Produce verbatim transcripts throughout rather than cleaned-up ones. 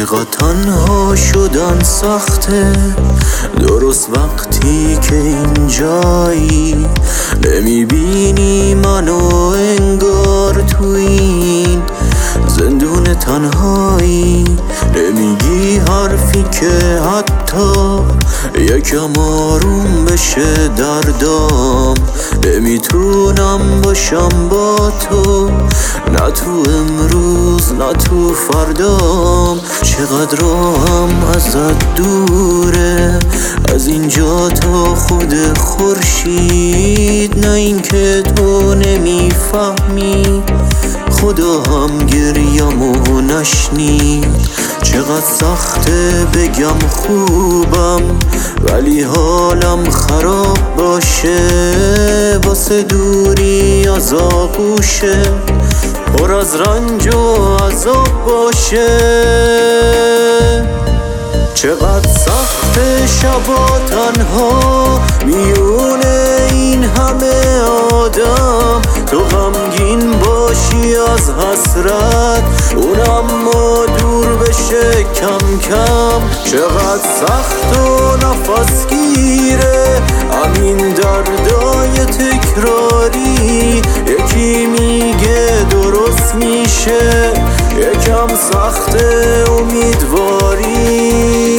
چقدر تنها شدن سخته، درست وقتی که اینجایی نمیبینی منو، انگار تو این زندون تنهایی. نمیگی حرفی که حتی یکم آروم بشه دردام. نمیتونم باشم با تو، نه تو امروز نه تو فردام. چقدر راهم ازت دوره، از اینجا تا خود خورشید. نه این که تو نمیفهمی، خدا هم گریمو نشنید. چقدر سخته بگم خوبم، ولی حالم خراب باشه. واسه دوری از آغوشه، پر از رنج و عذاب باشه. چقدر سخته شبا تنها میونه این همه آدم. تو غمگین باشی از حسرت، اونم ما دور بشه کم کم. چقدر سخت و نفس گیره همین دردای تکراری. یکی میگه درست میشه، یکم سخت امیدواری.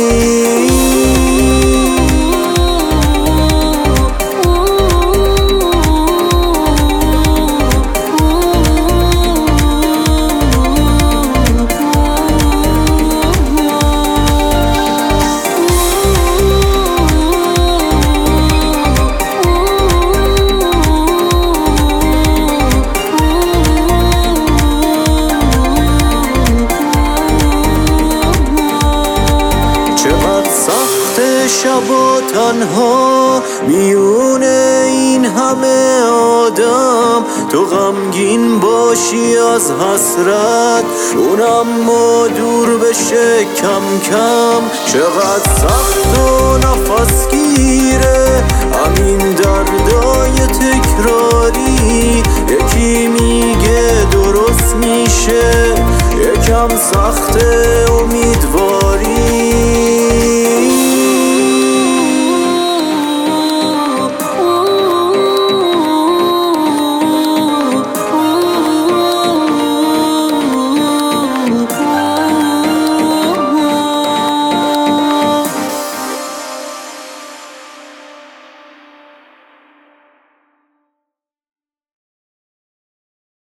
شبا تنها میونه این همه آدم. تو غمگین باشی از حسرت، اونم ما دور بشه کم کم. چقدر سخت و نفس گیره همین دردای تکراری. یکی میگه درست میشه، یکم سخته